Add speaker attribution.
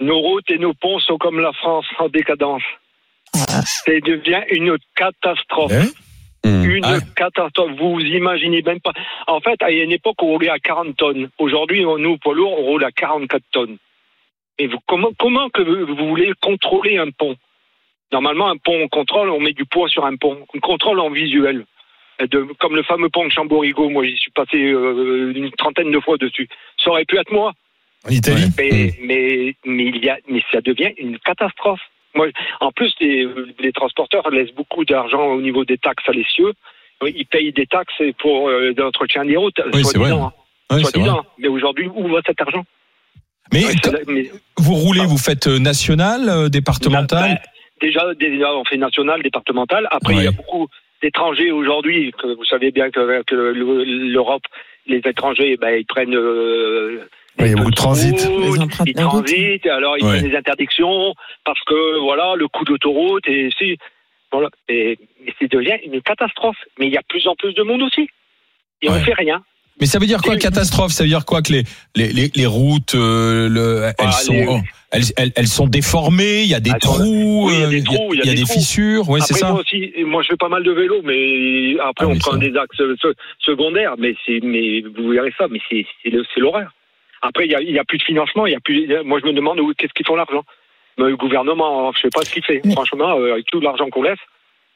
Speaker 1: Nos routes et nos ponts sont comme la France en décadence. Ça devient une catastrophe. Catastrophe. Vous imaginez même pas. En fait, il y a une époque où on roulait à 40 tonnes. Aujourd'hui, nous, poids lourds, on roule à 44 tonnes. Et comment que vous voulez contrôler un pont? Normalement, un pont, on contrôle, on met du poids sur un pont. On contrôle en visuel. Comme le fameux pont de Chamborigo, moi, j'y suis passé une trentaine de fois dessus. Ça aurait pu être moi.
Speaker 2: En Italie.
Speaker 1: Mais ça devient une catastrophe. Moi, en plus, les transporteurs laissent beaucoup d'argent au niveau des taxes à l'essieu. Ils payent des taxes pour l'entretien des routes, soi-disant. Mais aujourd'hui, où va cet argent?
Speaker 2: Mais vous roulez, vous faiêtes national, départemental?
Speaker 1: Déjà, on fait national, départemental. Après, il y a beaucoup d'étrangers aujourd'hui. Que vous savez bien qu'avec l'Europe, les étrangers, ils prennent...
Speaker 2: il y a beaucoup de transit.
Speaker 1: Ils transitent, alors ils prennent des interdictions parce que le coût d'autoroute et ça devient une catastrophe. Mais il y a de plus en plus de monde aussi et on fait rien.
Speaker 2: Mais ça veut dire quoi, catastrophe? Ça veut dire quoi, que les routes, elles sont déformées, il y a des trous, il y a des fissures, c'est ça.
Speaker 1: Moi je fais pas mal de vélo, mais après on prend des axes secondaires, mais vous verrez ça, mais c'est l'horreur. Après il y a plus de financement, moi je me demande qu'est-ce qu'ils font l'argent. Le gouvernement, je sais pas ce qu'il fait. Franchement, avec tout l'argent qu'on laisse.